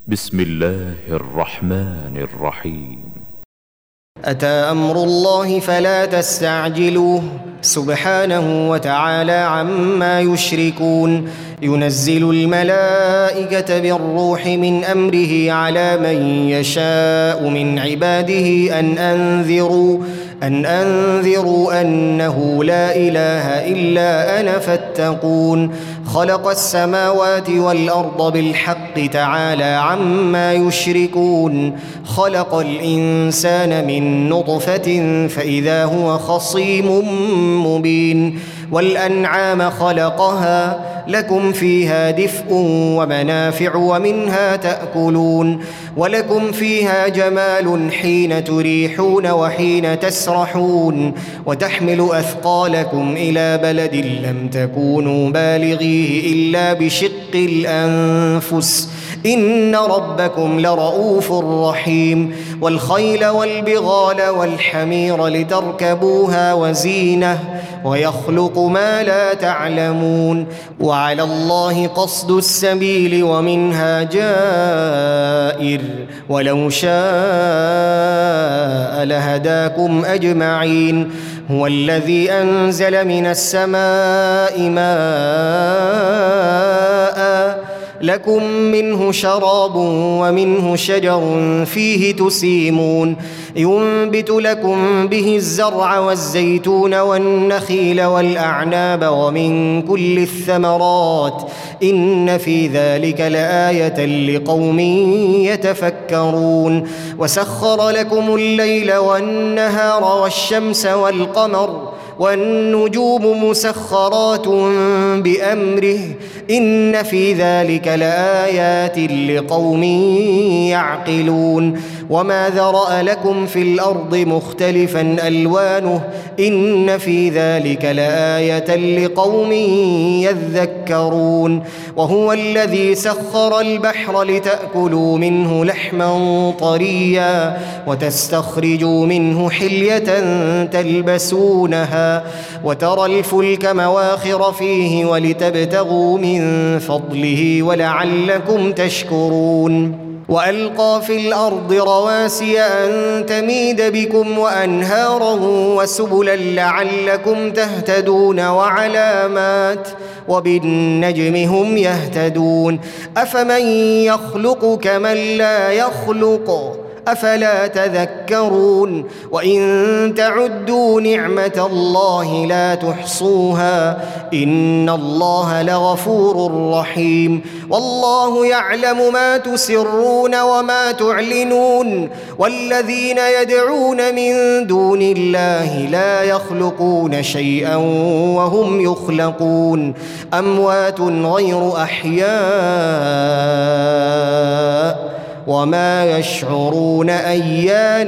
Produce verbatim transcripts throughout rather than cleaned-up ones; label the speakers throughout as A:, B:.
A: بسم الله الرحمن الرحيم.
B: أتى أمر الله فلا تستعجلوه سبحانه وتعالى عما يشركون. ينزل الملائكة بالروح من أمره على من يشاء من عباده أن أنذروا أن أنذروا أنه لا إله إلا أنا فاتقون. خلق السماوات والأرض بالحق تعالى عما يشركون. خلق الإنسان من نطفة فإذا هو خصيم مبين. والأنعام خلقها لكم فيها دفء ومنافع ومنها تأكلون. ولكم فيها جمال حين تريحون وحين تسرحون. وتحمل أثقالكم إلى بلد لم تكونوا بالغيه إلا بشق الأنفس إن ربكم لرؤوف رحيم. والخيل والبغال والحمير لتركبوها وزينة ويخلق ما لا تعلمون. وعلى الله قصد السبيل ومنها جائر ولو شاء لهداكم أجمعين. هو الذي أنزل من السماء ماء لكم منه شراب ومنه شجر فيه تسيمون. ينبت لكم به الزرع والزيتون والنخيل والأعناب ومن كل الثمرات إن في ذلك لآية لقوم يتفكرون. وسخر لكم الليل والنهار والشمس والقمر والنجوم مسخرات بأمره إن في ذلك لآيات لقوم يعقلون. وما ذرأ لكم في الأرض مختلفا ألوانه إن في ذلك لآية لقوم يذكرون. وهو الذي سخر البحر لتأكلوا منه لحما طريا وتستخرجوا منه حلية تلبسونها وترى الفلك مواخر فيه ولتبتغوا من فضله ولعلكم تشكرون. وألقى في الأرض رواسي أن تميد بكم وأنهارا وسبلا لعلكم تهتدون وعلامات وبالنجم هم يهتدون. أفمن يخلق كمن لا يخلق أفلا تذكرون. وإن تعدوا نعمة الله لا تحصوها إن الله لغفور رحيم. والله يعلم ما تسرون وما تعلنون. والذين يدعون من دون الله لا يخلقون شيئا وهم يخلقون أموات غير أحياء وما يشعرون أيان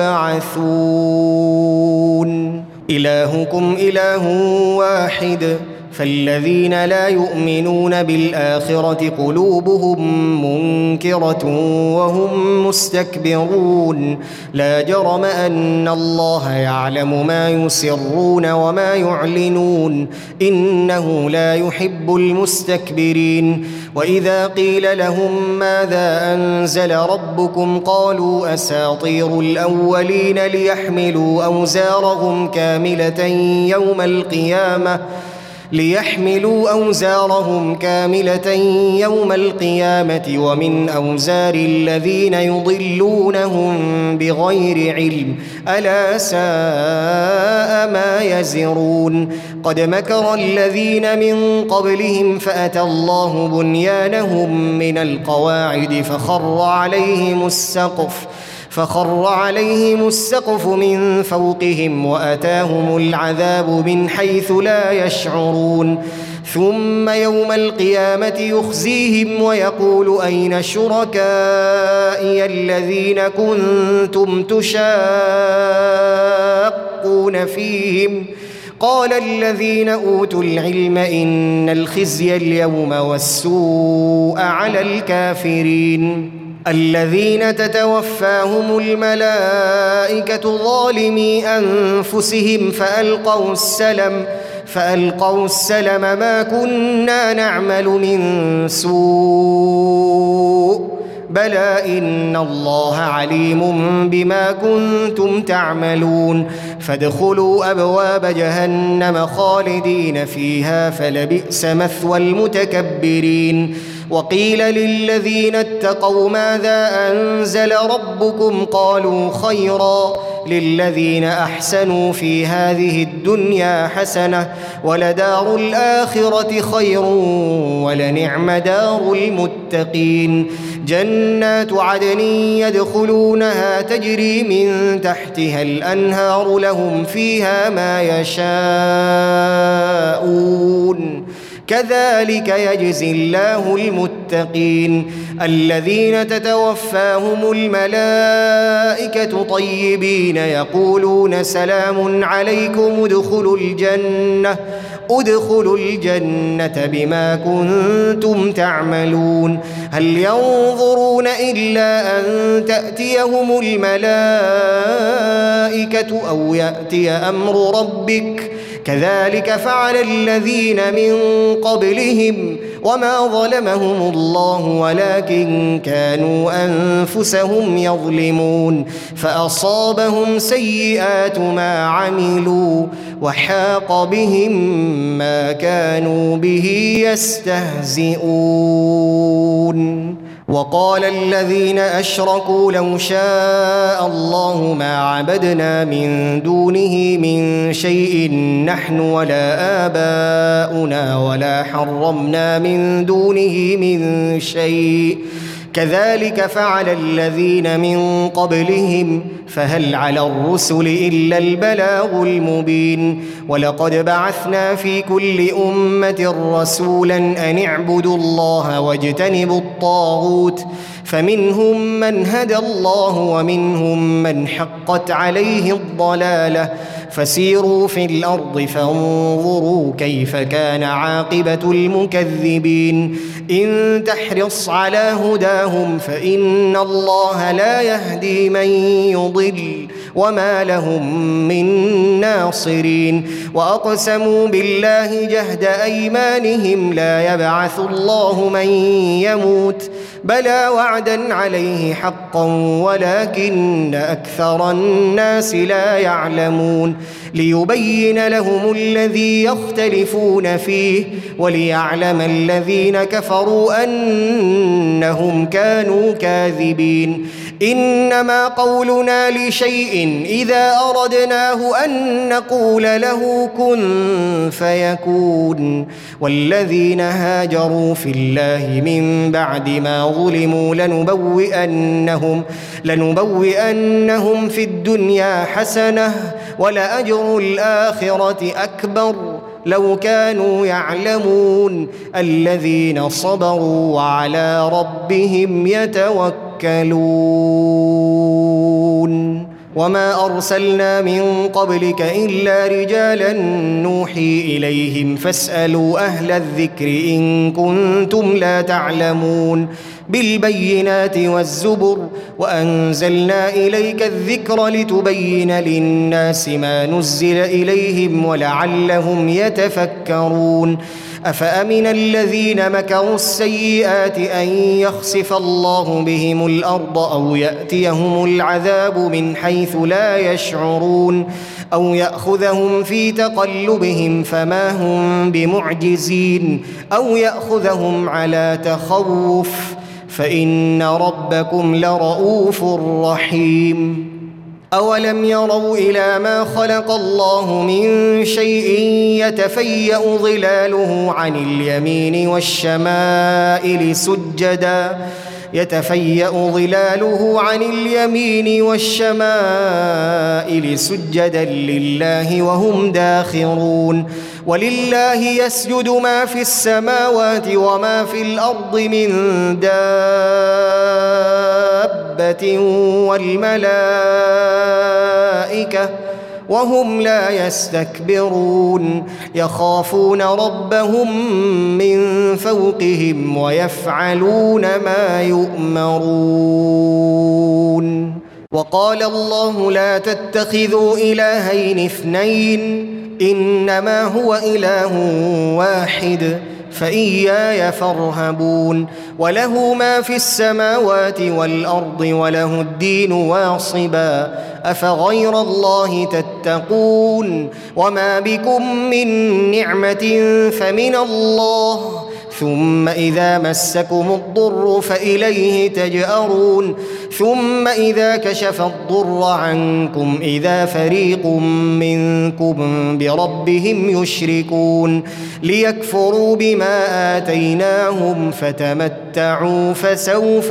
B: يبعثون. إلهكم إله واحد فالذين لا يؤمنون بالآخرة قلوبهم منكرة وهم مستكبرون. لا جرم أن الله يعلم ما يسرون وما يعلنون إنه لا يحب المستكبرين. وإذا قيل لهم ماذا أنزل ربكم قالوا أساطير الأولين ليحملوا أوزارهم كاملة يوم القيامة ليحملوا أوزارهم كاملة يوم القيامة ومن أوزار الذين يضلونهم بغير علم ألا ساء ما يزرون. قد مكر الذين من قبلهم فأتى الله بنيانهم من القواعد فخر عليهم السقف فخر عليهم السقف من فوقهم وأتاهم العذاب من حيث لا يشعرون. ثم يوم القيامة يخزيهم ويقول أين شركائي الذين كنتم تشاقون فيهم قال الذين أوتوا العلم إن الخزي اليوم والسوء على الكافرين الذين تتوفاهم الملائكة ظالمي أنفسهم فألقوا السلم فألقوا السلم ما كنا نعمل من سوء بلى إن الله عليم بما كنتم تعملون فادخلوا أبواب جهنم خالدين فيها فلبئس مثوى المتكبرين وقيل للذين اتقوا ماذا أنزل ربكم قالوا خيرا للذين أحسنوا في هذه الدنيا حسنة ولدار الآخرة خير ولنعم دار المتقين جنات عدن يدخلونها تجري من تحتها الأنهار لهم فيها ما يشاءون كذلك يجزي الله المتقين الذين تتوفاهم الملائكة طيبين يقولون سلام عليكم ادخلوا الجنة ادخلوا الجنة بما كنتم تعملون هل ينظرون إلا أن تأتيهم الملائكة أو يأتي أمر ربك كذلك فعل الذين من قبلهم وما ظلمهم الله ولكن كانوا أنفسهم يظلمون فأصابهم سيئات ما عملوا وحاق بهم ما كانوا به يستهزئون وقال الذين أشركوا لو شاء الله ما عبدنا من دونه من شيء نحن ولا آباؤنا ولا حرمنا من دونه من شيء كذلك فعل الذين من قبلهم فهل على الرسل إلا البلاغ المبين ولقد بعثنا في كل أمة رسولا أن اعبدوا الله واجتنبوا الطاغوت فمنهم من هدى الله ومنهم من حقت عليه الضلالة فسيروا في الأرض فانظروا كيف كان عاقبة المكذبين إن تحرص على هداهم فإن الله لا يهدي من يضل وما لهم من ناصرين وأقسموا بالله جهد أيمانهم لا يبعث الله من يموت بلى وعدا عليه حقا ولكن أكثر الناس لا يعلمون ليبين لهم الذي يختلفون فيه وليعلم الذين كفروا أنهم كانوا كاذبين إنما قولنا لشيء إذا أردناه أن نقول له كن فيكون والذين هاجروا في الله من بعد ما ظلموا لنبوئنهم, لنبوئنهم في الدنيا حسنة ولأجر الآخرة أكبر لو كانوا يعلمون الذين صبروا وعلى ربهم يتوكلون وما أرسلنا من قبلك إلا رجالا نوحي إليهم فاسألوا أهل الذكر إن كنتم لا تعلمون بالبينات والزبر وأنزلنا إليك الذكر لتبين للناس ما نزل إليهم ولعلهم يتفكرون أفأمن الذين مكروا السيئات أن يخسف الله بهم الأرض أو يأتيهم العذاب من حيث لا يشعرون أو يأخذهم في تقلبهم فما هم بمعجزين أو يأخذهم على تخوف فإن ربكم لرؤوف رحيم أولم يروا إلى ما خلق الله من شيء يتفيأ ظلاله عن اليمين والشمائل سجدا يتفيأ ظلاله عن اليمين والشمائل سجدا لله وهم داخرون ولله يسجد ما في السماوات وما في الأرض من دابة والملائكة وهم لا يستكبرون يخافون ربهم من فوقهم ويفعلون ما يؤمرون وقال الله لا تتخذوا إلهين اثنين إنما هو إله واحد فإياي فارهبون وله ما في السماوات والأرض وله الدين واصبا أفغير الله تتقون وما بكم من نعمة فمن الله ثم إذا مسكم الضر فإليه تجأرون ثم إذا كشف الضر عنكم إذا فريق منكم بربهم يشركون ليكفروا بما آتيناهم فتمتعوا فسوف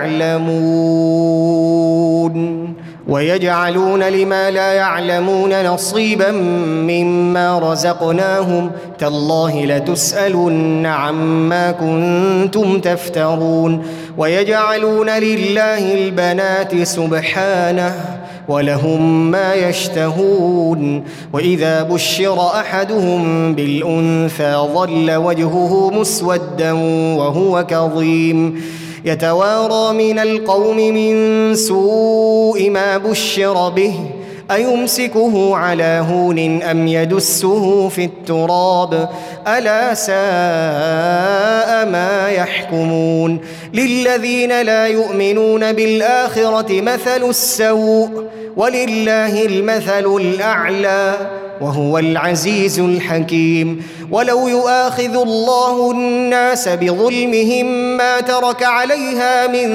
B: تعلمون ويجعلون لما لا يعلمون نصيبا مما رزقناهم تالله لتسألن عما كنتم تفترون ويجعلون لله البنات سبحانه ولهم ما يشتهون وإذا بشر أحدهم بالأنثى ظل وجهه مسودا وهو كظيم يتوارى من القوم من سوء ما بشر به أيمسكه على هون أم يدسه في التراب ألا ساء ما يحكمون للذين لا يؤمنون بالآخرة مثل السوء ولله المثل الأعلى وهو العزيز الحكيم ولو يؤاخذ الله الناس بظلمهم ما ترك عليها من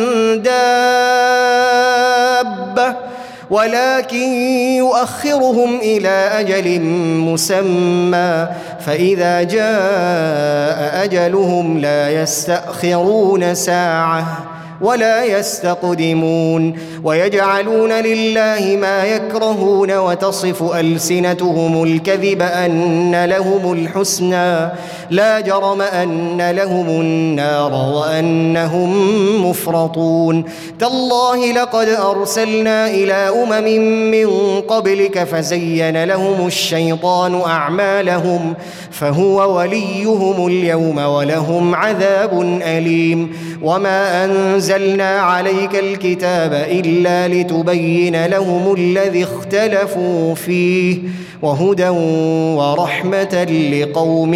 B: دابة ولكن يؤخرهم إلى أجل مسمى فإذا جاء أجلهم لا يستأخرون ساعة ولا يستقدمون ويجعلون لله ما يكرهون وتصف ألسنتهم الكذب أن لهم الحسنى لا جرم أن لهم النار وأنهم مفرطون تالله لقد أرسلنا إلى أمم من قبلك فزين لهم الشيطان أعمالهم فهو وليهم اليوم ولهم عذاب أليم وما أنزلنا عليك الكتاب إلا لتبين لهم الذي اختلفوا فيه وهدى ورحمة لقوم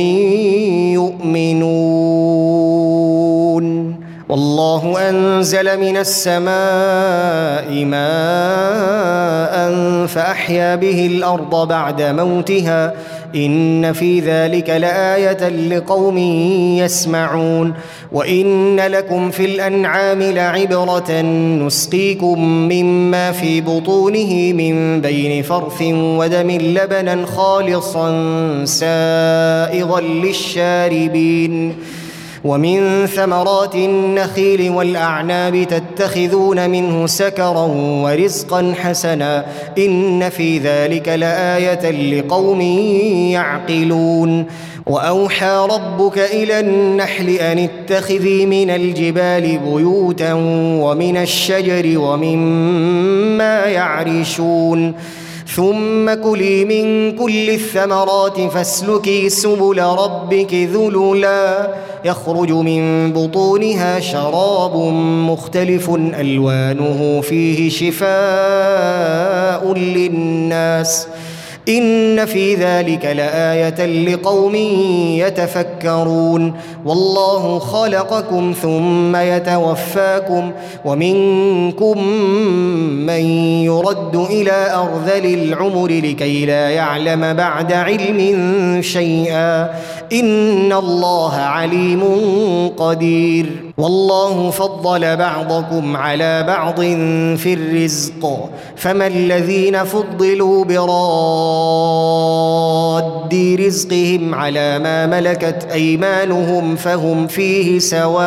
B: يؤمنون والله أنزل من السماء ماء فأحيا به الأرض بعد موتها إن في ذلك لآية لقوم يسمعون وإن لكم في الأنعام لعبرة نسقيكم مما في بطونه من بين فرث ودم لبنا خالصا سائغا للشاربين ومن ثمرات النخيل والأعناب تتخذون منه سكرا ورزقا حسنا إن في ذلك لآية لقوم يعقلون وأوحى ربك إلى النحل أن اتخذي من الجبال بيوتا ومن الشجر ومما يعرشون ثم كلي من كل الثمرات فاسلكي سبل ربك ذللا يخرج من بطونها شراب مختلف ألوانه فيه شفاء للناس إن في ذلك لآية لقوم يتفكرون والله خلقكم ثم يتوفاكم ومنكم من يرد إلى أرذل العمر لكي لا يعلم بعد علم شيئا إن الله عليم قدير والله فضل بعضكم على بعض في الرزق فما الذين فضلوا براد رزقهم على ما ملكت أيمانهم فهم فيه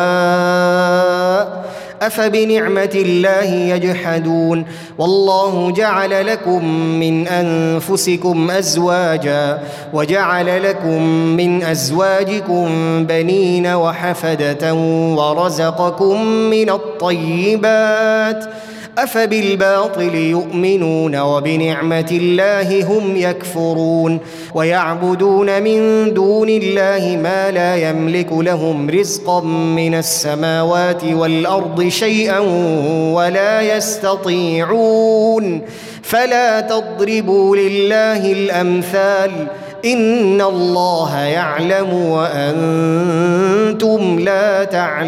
B: سواء أفبنعمة الله يجحدون والله جعل لكم من أنفسكم أزواجا وجعل لكم من أزواجكم بنين وحفدة ورزقكم من الطيبات أفبالباطل يؤمنون وبنعمة الله هم يكفرون ويعبدون من دون الله ما لا يملك لهم رزقا من السماوات والأرض شيئا ولا يستطيعون فلا تضربوا لله الأمثال إن الله يعلم وأنتم لا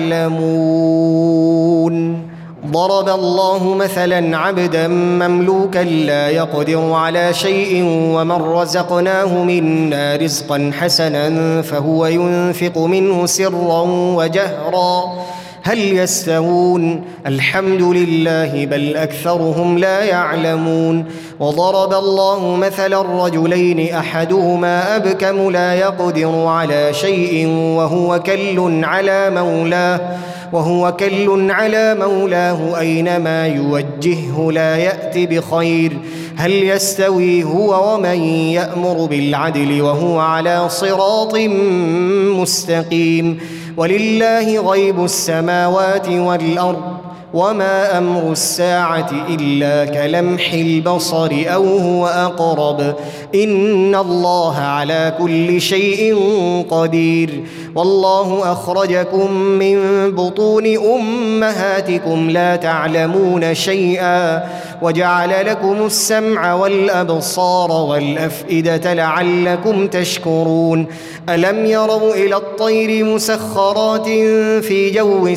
B: تعلمون. ضرب الله مثلا عبدا مملوكا لا يقدر على شيء ومن رزقناه منا رزقا حسنا فهو ينفق منه سرا وجهرا هل يستوون؟ الحمد لله بل أكثرهم لا يعلمون. وضرب الله مثلا رجلين أحدهما أبكم لا يقدر على شيء وهو كل على مولاه وهو كل على مولاه أينما يوجهه لا يأتي بخير هل يستوي هو ومن يأمر بالعدل وهو على صراط مستقيم. ولله غيب السماوات والأرض وما أمر الساعة إلا كلمح البصر أو هو أقرب إن الله على كل شيء قدير. والله أخرجكم من بطون أمهاتكم لا تعلمون شيئا وجعل لكم السمع والأبصار والأفئدة لعلكم تشكرون. ألم يروا إلى الطير مسخرات في جو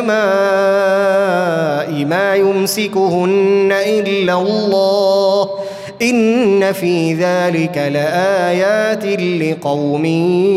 B: السماء ما يمسكهن إلا الله إن في ذلك لآيات لقوم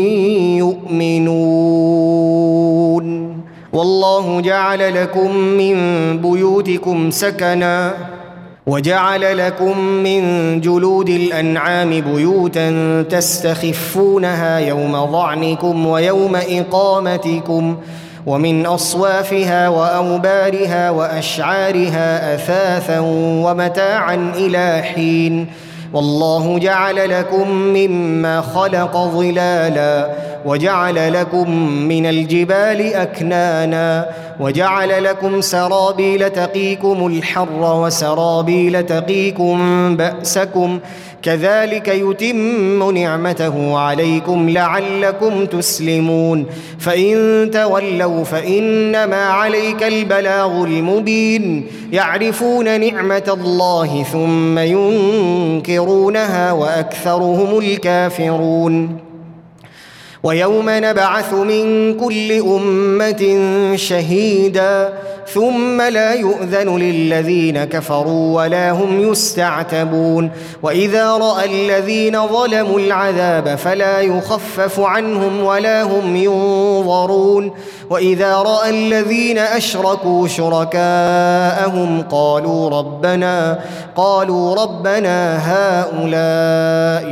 B: يؤمنون. والله جعل لكم من بيوتكم سكنا وجعل لكم من جلود الأنعام بيوتا تستخفونها يوم ظعنكم ويوم إقامتكم ومن أصوافها وأوبارها وأشعارها أثاثا ومتاعا إلى حين. والله جعل لكم مما خلق ظلالا وجعل لكم من الجبال أكنانا وجعل لكم سرابيل تقيكم الحر وسرابيل تقيكم بأسكم كذلك يتم نعمته عليكم لعلكم تسلمون. فإن تولوا فإنما عليك البلاغ المبين يعرفون نعمة الله ثم ينكرونها وأكثرهم الكافرون. ويوم نبعث من كل أمة شهيدا ثم لا يؤذن للذين كفروا ولا هم يستعتبون. وإذا رأى الذين ظلموا العذاب فلا يخفف عنهم ولا هم ينظرون. وإذا رأى الذين أشركوا شركاءهم قالوا ربنا قالوا ربنا هؤلاء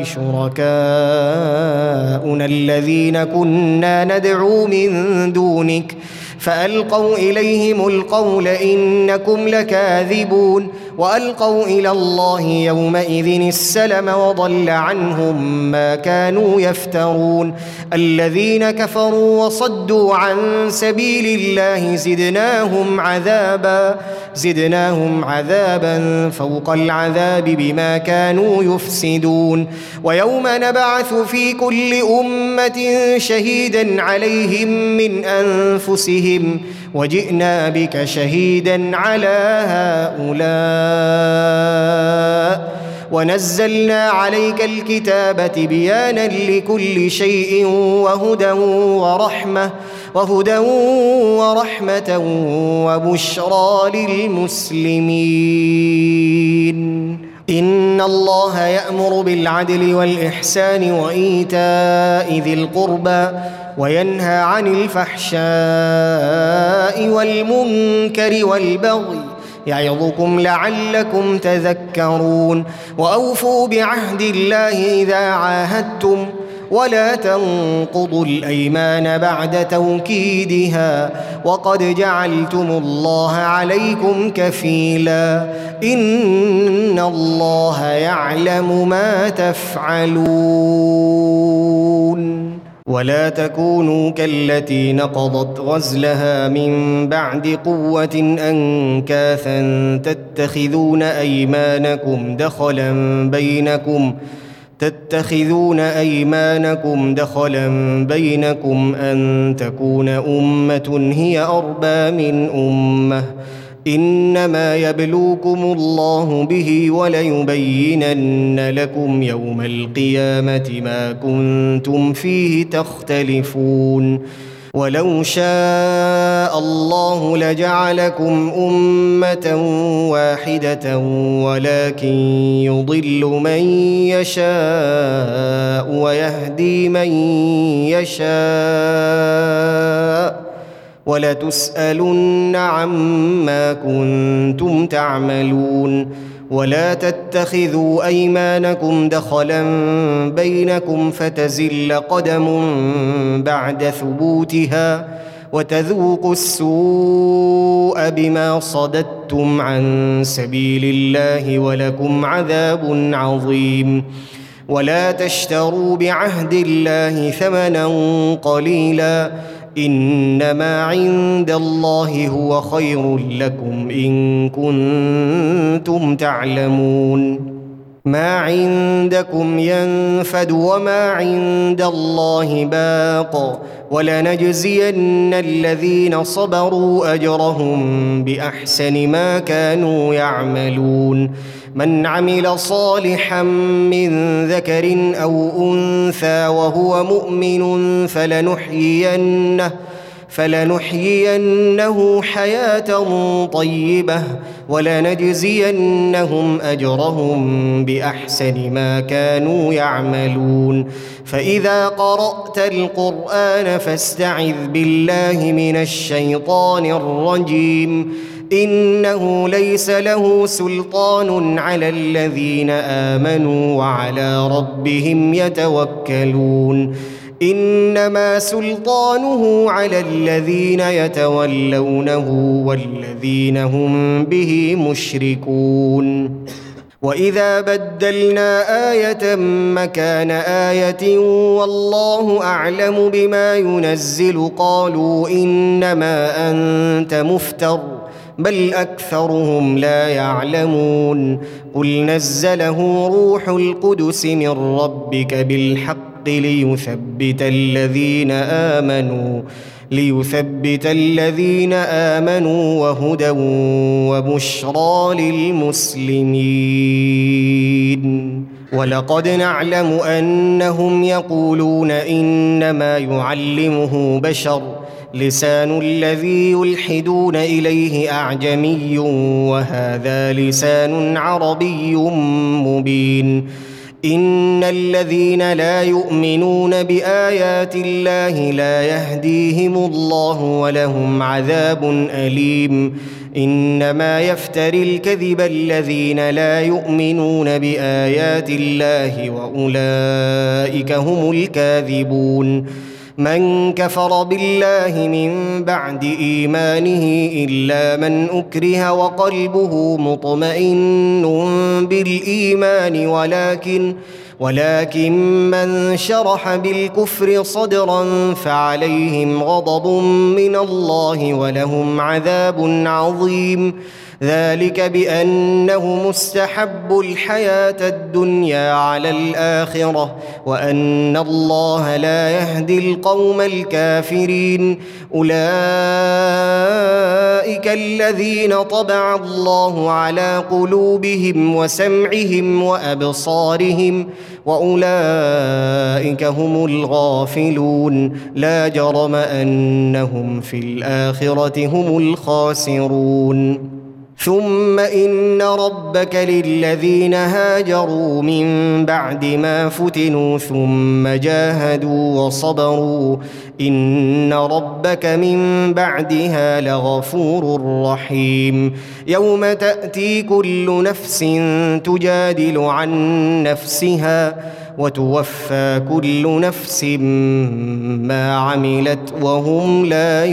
B: شركاؤنا الذين كنا ندعو من دونك فألقوا إليهم القول إنكم لكاذبون. وألقوا إلى الله يومئذ السلم وضل عنهم ما كانوا يفترون. الذين كفروا وصدوا عن سبيل الله زدناهم عذابا زدناهم عذابا فوق العذاب بما كانوا يفسدون. ويوم نبعث في كل أمة شهيدا عليهم من أنفسهم وجئنا بك شهيدا على هؤلاء ونزلنا عليك الكتاب تبيانا لكل شيء وهدى ورحمة وهدى ورحمة وبشرى للمسلمين. إن الله يأمر بالعدل والإحسان وإيتاء ذي القربى وينهى عن الفحشاء والمنكر والبغي يعظكم لعلكم تذكرون. وأوفوا بعهد الله إذا عاهدتم ولا تنقضوا الأيمان بعد توكيدها وقد جعلتم الله عليكم كفيلا إن الله يعلم ما تفعلون. ولا تكونوا كالتي نقضت غزلها من بعد قوة أنكاثا تتخذون أيمانكم دخلا بينكم تتخذون أيمانكم دخلا بينكم أن تكون أمة هي أربى من أمة إنما يبلوكم الله به وليبينن لكم يوم القيامة ما كنتم فيه تختلفون ولو شاء الله لجعلكم أمة واحدة ولكن يضل من يشاء ويهدي من يشاء ولتسألن عما كنتم تعملون ولا تتخذوا أيمانكم دخلا بينكم فتزل قدم بعد ثبوتها وتذوقوا السوء بما صددتم عن سبيل الله ولكم عذاب عظيم ولا تشتروا بعهد الله ثمنا قليلا إنما عند الله هو خير لكم إن كنتم تعلمون ما عندكم ينفد وما عند الله باق ولنجزين الذين صبروا أجرهم بأحسن ما كانوا يعملون من عمل صالحا من ذكر أو أنثى وهو مؤمن فلنحيينه فلنحيينه حياة طيبة ولنجزينهم أجرهم بأحسن ما كانوا يعملون فإذا قرأت القرآن فاستعذ بالله من الشيطان الرجيم إنه ليس له سلطان على الذين آمنوا وعلى ربهم يتوكلون إنما سلطانه على الذين يتولونه والذين هم به مشركون وإذا بدلنا آية مكان آية والله أعلم بما ينزل قالوا إنما أنت مفتر بل أكثرهم لا يعلمون قل نزله روح القدس من ربك بالحق ليثبت الذين آمنوا ليثبت الذين آمنوا وهدى وبشرى للمسلمين ولقد نعلم أنهم يقولون إنما يعلمه بشر لسان الذي يلحدون إليه أعجمي وهذا لسان عربي مبين إن الذين لا يؤمنون بآيات الله لا يهديهم الله ولهم عذاب أليم إنما يفتري الكذب الذين لا يؤمنون بآيات الله وأولئك هم الكاذبون من كفر بالله من بعد إيمانه إلا من أكره وقلبه مطمئن بالإيمان ولكن ولكن من شرح بالكفر صدرا فعليهم غضب من الله ولهم عذاب عظيم ذلك بأنه مستحب الحياة الدنيا على الآخرة وأن الله لا يهدي القوم الكافرين أولئك الذين طبع الله على قلوبهم وسمعهم وأبصارهم وأولئك هم الغافلون لا جرم أنهم في الآخرة هم الخاسرون ثم إن ربك للذين هاجروا من بعد ما فتنوا ثم جاهدوا وصبروا إن ربك من بعدها لغفور رحيم يوم تأتي كل نفس تجادل عن نفسها وتوفى كل نفس ما عملت وهم لا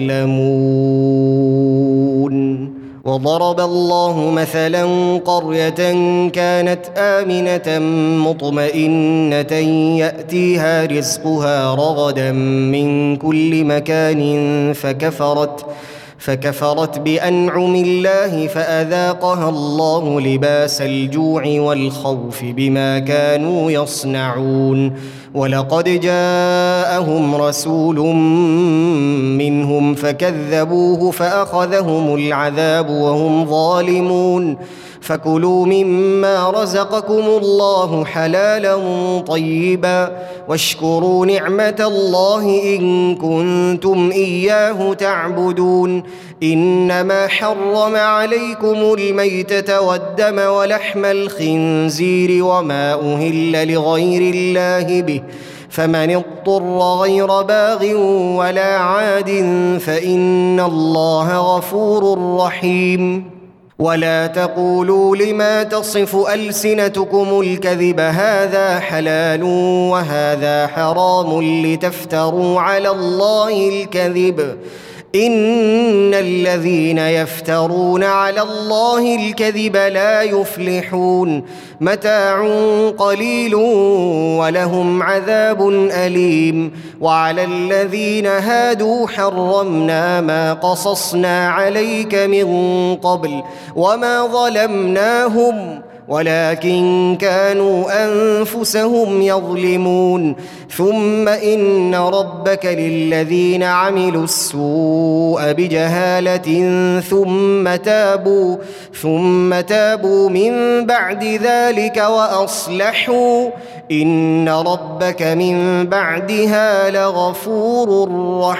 B: يظلمون وضرب الله مثلا قرية كانت آمنة مطمئنة يأتيها رزقها رغدا من كل مكان فكفرت فكفرت بأنعم الله فأذاقها الله لباس الجوع والخوف بما كانوا يصنعون ولقد جاءهم رسول منهم فكذبوه فأخذهم العذاب وهم ظالمون فكلوا مما رزقكم الله حلالا طيبا واشكروا نعمة الله إن كنتم إياه تعبدون إنما حرم عليكم الميتة والدم ولحم الخنزير وما أهل لغير الله به فمن اضطر غير باغ ولا عاد فإن الله غفور رحيم ولا تقولوا لما تصف ألسنتكم الكذب هذا حلال وهذا حرام لتفتروا على الله الكذب إن الذين يفترون على الله الكذب لا يفلحون متاع قليل ولهم عذاب أليم وعلى الذين هادوا حرمنا ما قصصنا عليك من قبل وما ظلمناهم ولكن كانوا أنفسهم يظلمون ثم إن ربك للذين عملوا السوء بجهالة ثم تابوا ثم تابوا من بعد ذلك وأصلحوا إن ربك من بعدها لغفور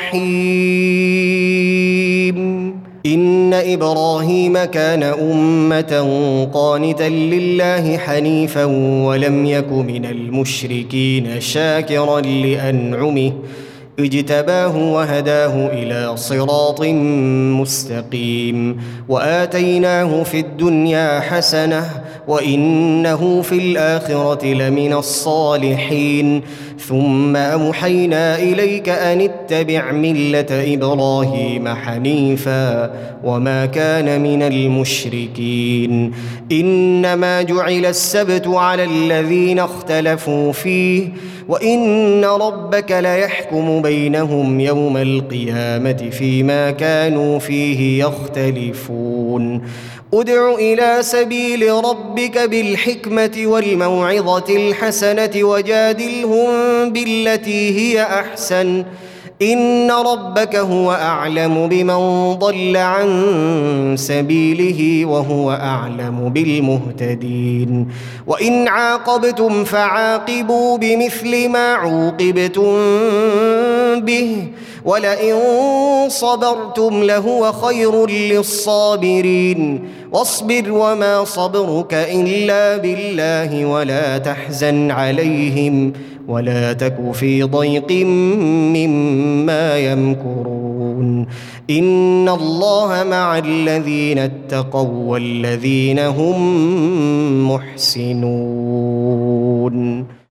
B: رحيم إن إبراهيم كان أمة قانتا لله حنيفا ولم يك من المشركين شاكرا لأنعمه اجتباه وهداه إلى صراط مستقيم وآتيناه في الدنيا حسنة وإنه في الآخرة لمن الصالحين ثم أوحينا إليك أن اتبع ملة إبراهيم حنيفا وما كان من المشركين إنما جعل السبت على الذين اختلفوا فيه وإن ربك ليحكم بينهم يوم القيامة فيما كانوا فيه يختلفون ادع إلى سبيل ربك بالحكمة والموعظة الحسنة وجادلهم بالتي هي أحسن إن ربك هو أعلم بمن ضل عن سبيله وهو أعلم بالمهتدين وإن عاقبتم فعاقبوا بمثل ما عوقبتم به ولئن صبرتم لهو خير للصابرين واصبر وما صبرك إلا بالله ولا تحزن عليهم ولا تك في ضيق مما يمكرون إن الله مع الذين اتقوا والذين هم محسنون.